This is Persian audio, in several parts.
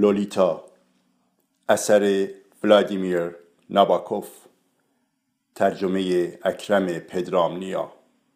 لولیتا، اثر ولادیمیر ناباکوف، ترجمه اکرم پدرامنیا.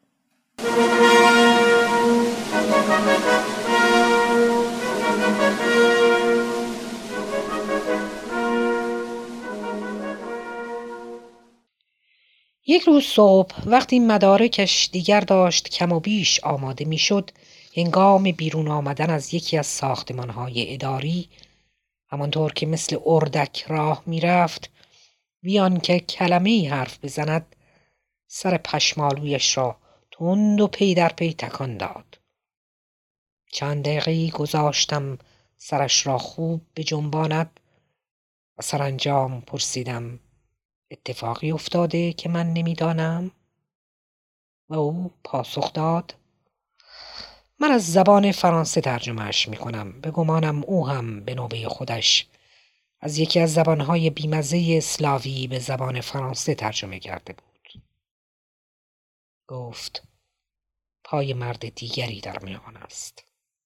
یک روز صبح وقتی مدارکش دیگر داشت کم و بیش آماده میشد، هنگام بیرون آمدن از یکی از ساختمان‌های اداری، همانطور که مثل اردک راه میرفت، بیان که کلمه‌ای حرف بزند، سر پشمالویش را تند و پی در پی تکان داد. چند دقیقه‌ای گذاشتم سرش را خوب بجنباند و سرانجام پرسیدم: اتفاقی افتاده که من نمیدانم؟ و او پاسخ داد: من از زبان فرانسه ترجمهش میکنم. به گمانم او هم به نوبه خودش از یکی از زبانهای بیمزه اسلاوی به زبان فرانسه ترجمه کرده بود. گفت: پای مرد دیگری در میان است.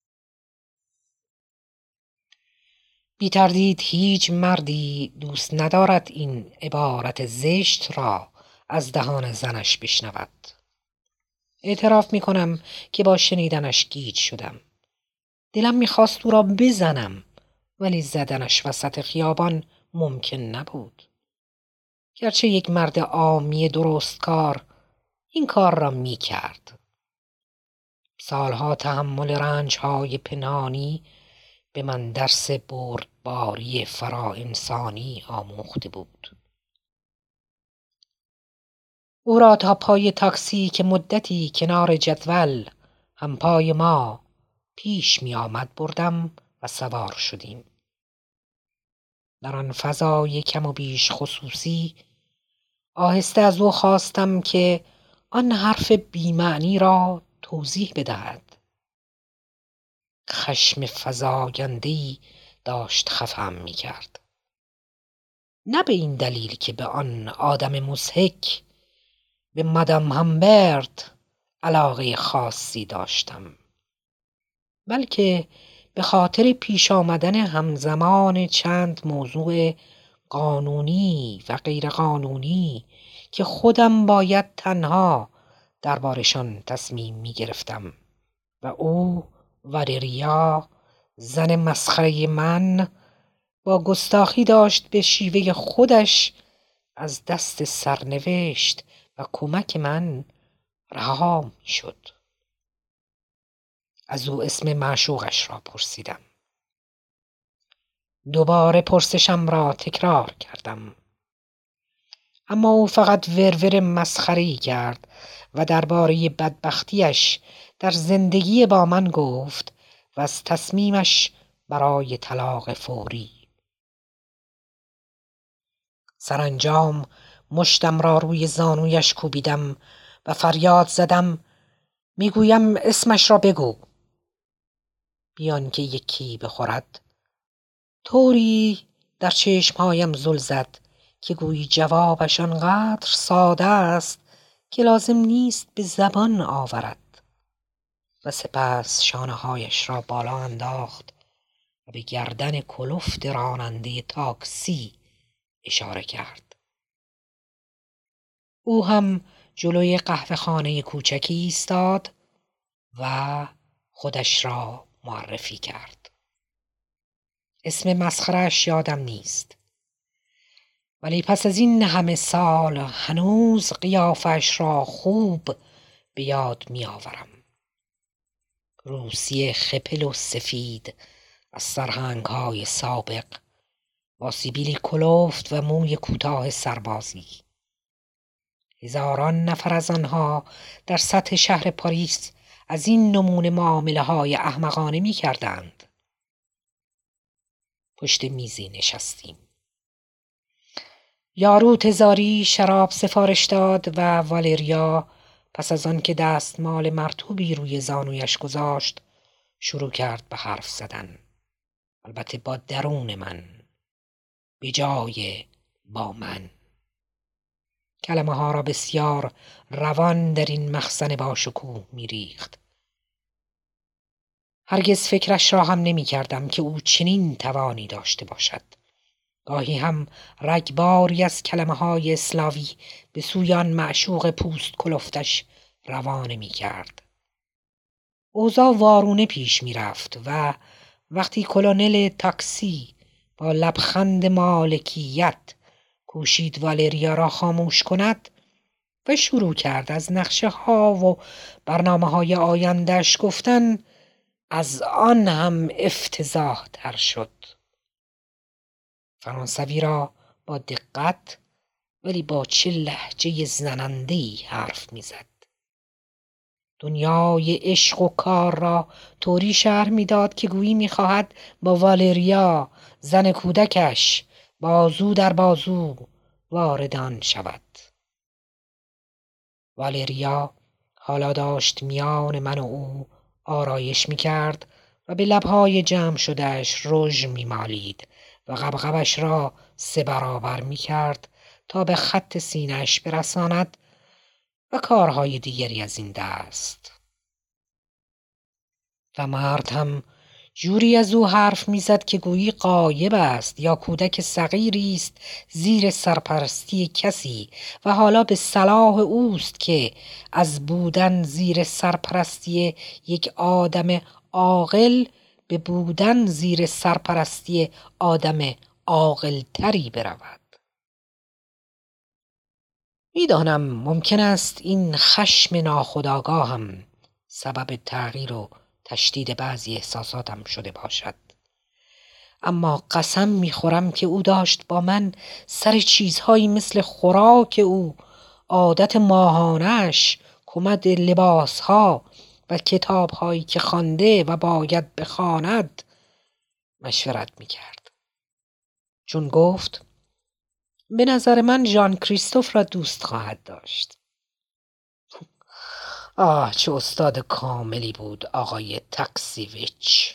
بی تردید هیچ مردی دوست ندارد این عبارت زشت را از دهان زنش بشنود. اعتراف میکنم که با شنیدنش گیج شدم. دلم میخواست او را بزنم، ولی زدنش وسط خیابان ممکن نبود. گرچه یک مرد عامی درستکار این کار را میکرد. سالها تحمل رنجهای پنهانی به من درس بردباری فرا انسانی آموخته بود. او را تا پای تاکسی که مدتی کنار جدول هم پای ما پیش می آمد بردم و سوار شدیم. در آن فضای کم و بیش خصوصی آهسته از او خواستم که آن حرف بی‌معنی را توضیح بدهد. خشم فزاینده‌ای داشت خفم می کرد. نه به این دلیل که به آن آدم مضحک، به مادام همبرت، علاقه خاصی داشتم، بلکه به خاطر پیش آمدن همزمان چند موضوع قانونی و غیر قانونی که خودم باید تنها دربارشان تصمیم می گرفتم و او والریا، زن مسخره من، با گستاخی داشت به شیوه خودش از دست سرنوشت و کمک من رها شد. از او اسم معشوقش را پرسیدم. دوباره پرسشم را تکرار کردم، اما او فقط ورور مسخره‌ای کرد و درباره بدبختیش در زندگی با من گفت و از تصمیمش برای طلاق فوری. سرانجام مشتم را روی زانویش کوبیدم و فریاد زدم: میگویم اسمش را بگو. بیان که یکی بخورد، طوری در چشمهایم زل زد که گویی جوابش آنقدر ساده است که لازم نیست به زبان آورد. و سپس شانه‌هایش را بالا انداخت و به گردن کلفت راننده تاکسی اشاره کرد. او هم جلوی قهوه‌خانه کوچکی ایستاد و خودش را معرفی کرد. اسم مسخره‌اش یادم نیست، ولی پس از این همه سال هنوز قیافش را خوب به یاد می آورم. روسیه خپل و سفید از سرهنگ‌های سابق، با سیبیلی کلفت و موی کوتاه سربازی. هزاران نفر از آنها در سطح شهر پاریس از این نمونه معامله‌های احمقانه می کردند. پشت میزی نشستیم. یارو تزاری شراب سفارش داد و والریا پس از آن که دستمال مرطوبی روی زانویش گذاشت شروع کرد به حرف زدن، البته با درون من به جای با من. کلمه ها را بسیار روان در این مخزن با شکوه می ریخت. هرگز فکرش را هم نمی کردم که او چنین توانی داشته باشد. گاهی هم رگباری از کلمه‌های اسلاوی به سوی آن معشوق پوست کلفتش روانه می کرد. اوضاع وارونه پیش می رفت و وقتی کلونل تاکسی با لبخند مالکیت کوشید والریا را خاموش کند و شروع کرد از نقشه ها و برنامه های آیندهش گفتن، از آن هم افتضاح تر شد. فرانسوی را با دقت ولی با چه لهجه زننده‌ای حرف میزد. دنیای عشق و کار را طوری شرح میداد که گویی میخواهد با والریا زن کودکش بازو در بازو وارد آن شود. والریا حالا داشت میان من و او آرایش میکرد و به لبهای جمع شدهش رژ میمالید و غبغبش را 3 برابر میکرد تا به خط سینه‌اش برساند و کارهای دیگری از این دست. و مرد هم جوری از او حرف میزد که گویی غایب است یا کودک صغیری است زیر سرپرستی کسی و حالا به صلاح اوست که از بودن زیر سرپرستی یک آدم عاقل به بودن زیر سرپرستی آدم عاقل‌تری برود. میدانم ممکن است این خشم ناخودآگاهم سبب تغییر و تشدید بعضی احساساتم شده باشد، اما قسم میخورم که او داشت با من سر چیزهایی مثل خوراک او، عادت ماهانش، کمد لباسها و کتابهایی که خوانده و باید بخواند مشورت میکرد. چون گفت به نظر من ژان کریستوف را دوست خواهد داشت. چه استاد کاملی بود آقای تاکسیویچ.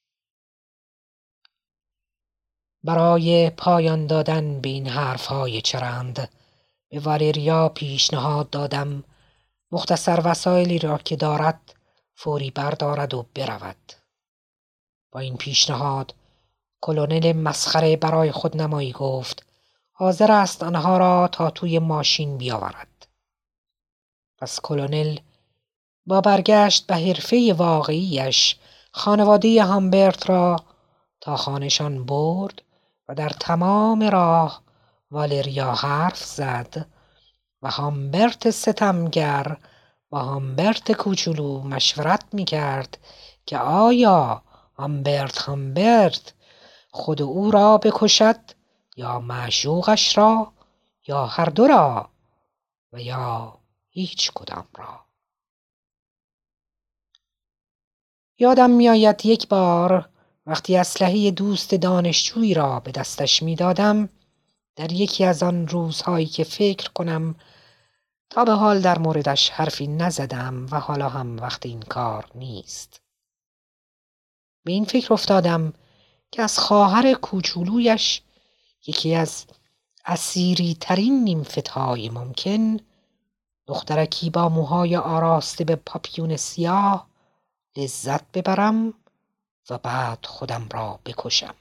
برای پایان دادن به این حرفهای چرند به والریا پیشنهاد دادم مختصر وسایلی را که دارد فوری بردارد و برود. با این پیشنهاد کلونل مسخره برای خود نمایی گفت حاضر است آنها را تا توی ماشین بیاورد. پس کلونل با برگشت به حرفه واقعیش خانواده هامبرت را تا خانه‌شان برد و در تمام راه والریا حرف زد و هامبرت ستمگر با هامبرت کوچولو مشورت می‌کرد که آیا هامبرت خود او را بکشد یا معشوقش را یا هر دو را و یا هیچ کدام را. یادم میآید یک بار وقتی اسلحه دوست دانشجویی را به دستش میدادم، در یکی از آن روزهایی که فکر کنم تا به حال در موردش حرفی نزدم و حالا هم وقت این کار نیست، به این فکر افتادم که از خواهر کوچولویش، یکی از اسیری ترین نیمفت‌های ممکن، دخترکی با موهای آراسته به پاپیون سیاه، لذت ببرم و بعد خودم را بکشم.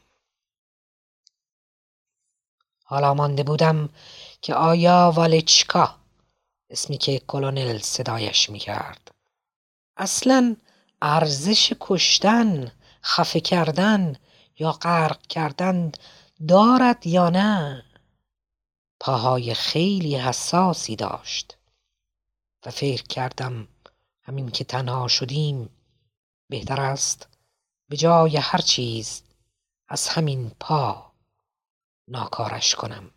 حالا مانده بودم که آیا والچکا، اسمی که کلونل صدایش می‌کرد، اصلاً ارزش کشتن، خفه کردن یا غرق کردن دارد یا نه؟ پاهای خیلی حساسی داشت و فکر کردم همین که تنها شدیم بهتر است به جای هر چیز از همین پا ناکارش کنم.